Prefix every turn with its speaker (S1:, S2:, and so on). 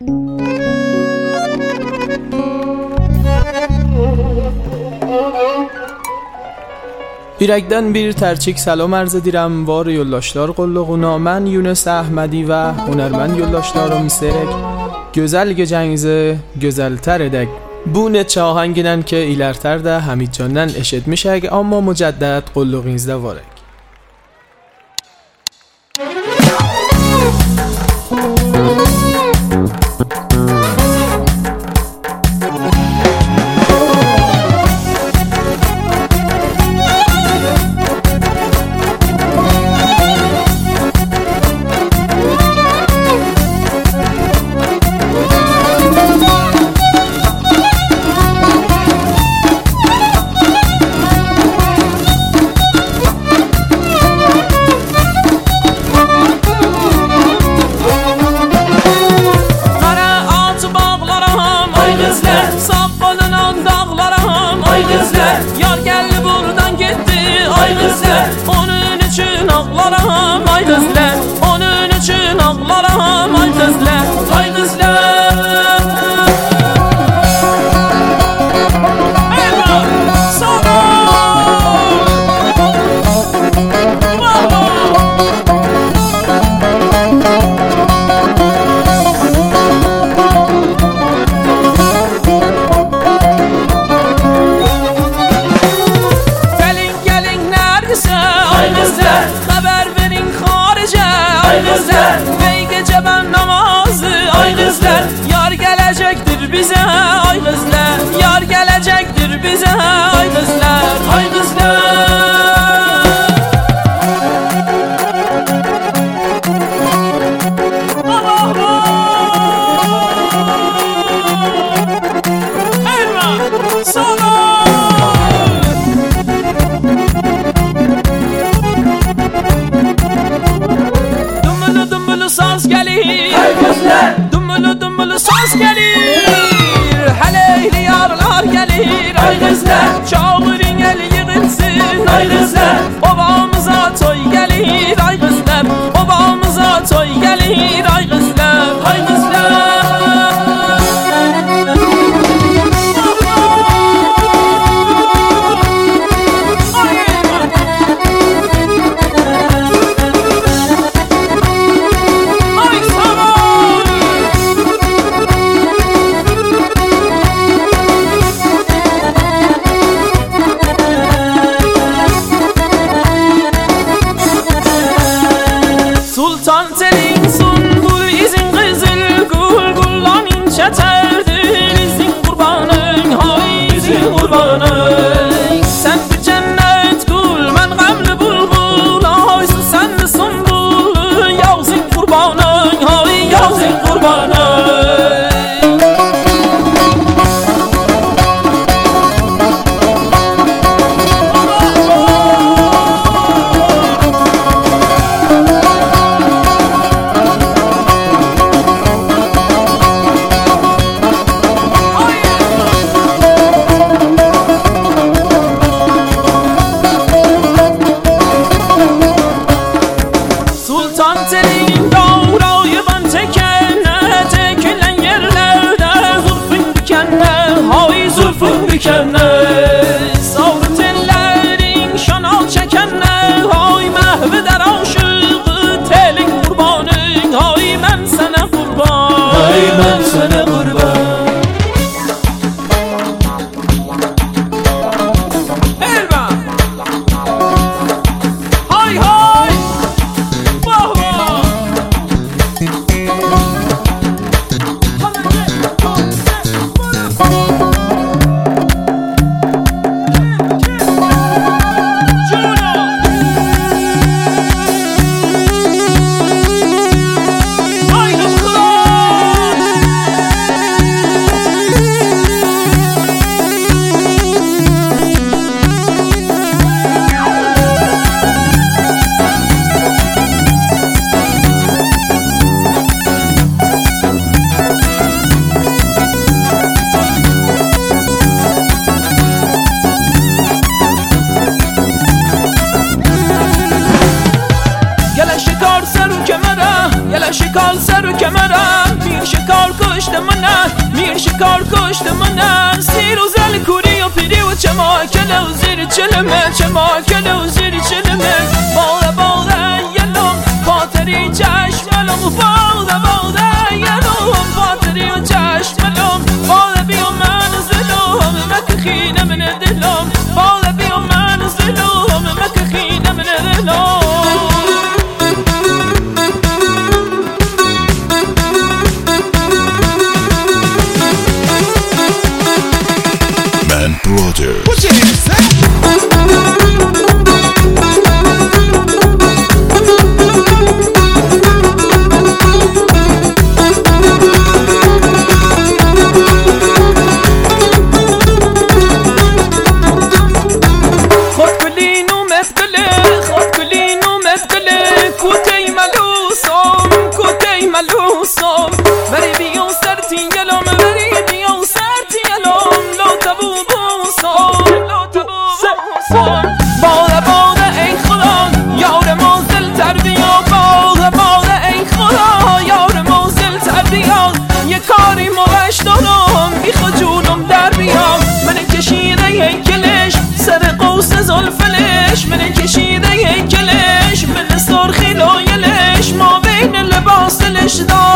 S1: Yürekten bir tercik selam arz edirəm var yoldaşlar qulluğuna. Mən Yunus Əhmədi və hünərmənd yoldaşlarım istəyərək gözəl gecənizi gözəltər edək. Bu neçə ahəngdən ki ilərtər də Həmidcandan eşitmişək, amma mücəddəd qulluğunuzda varıq.
S2: Yar geldi buradan gitti ay kızlar, onun için ağlarım ay kızlar, onun için ağlarım ay kızlar, ay kızlar. Haber verin harice ay kızlar, bey gece ben namazı ay kızlar, yar gelecektir bize ay kızlar, yar gelecektir bize ay kızlar, ay kızlar. Eyvah sana. Saz gelir, dumbulu dumbulu saz gelir, heleyli yarlar gelir, ay kızlar, çağırın el yığılsın, ay kızlar, obamıza toy gelir, ay kızlar, obamıza toy gelir, ay kızlar, ay kızlar. Sultan senin sunbul izin kızıl gul gullan ince terdir, izin kurbanın hay izin kurbanın. Sen bir cennet gul ben gamlı bulbul, haysı sen de sunbul yazın kurbanın hay yazın kurbanın. Sultan senin davrayı ben çekene, çekilen yerlerde zülfün dikenler, hay zülfün dikenler. Savrut ellerin şanal çekenler, hay mehveder aşığı telin kurbanın, hay ben sana kurban, hay ben sana kurban. Elba hay hay. شکال سر و کمرم میر شکار کشت منن میر شکار کشت منن سیر و زل کوری و پیری و چماکل و زیر چلمه چماکل و زیر چلمه باغ باغ یلم خاطری چشملم باغ باغ یلم خاطری و چشملم باغ بیا منزلم مک خینه من دلم باغ بیا منزلم مک خینه من دلم
S3: Brothers.
S4: What you say? زلفلش من کشیده یک کلش من سرخی لایلش ما بین لباسلش دار